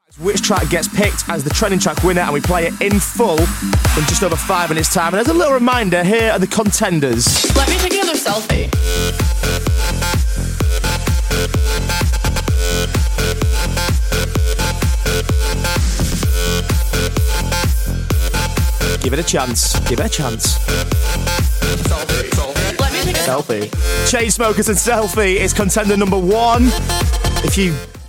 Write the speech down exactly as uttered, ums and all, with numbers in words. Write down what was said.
Which track gets picked as the trending track winner, and we play it in full in just over five minutes time. And as a little reminder, here are the contenders. Let me take another selfie. Give it a chance. Give it a chance. Selfie. Selfie. Let me take a Selfie. Chainsmokers and Selfie is contender number one. If you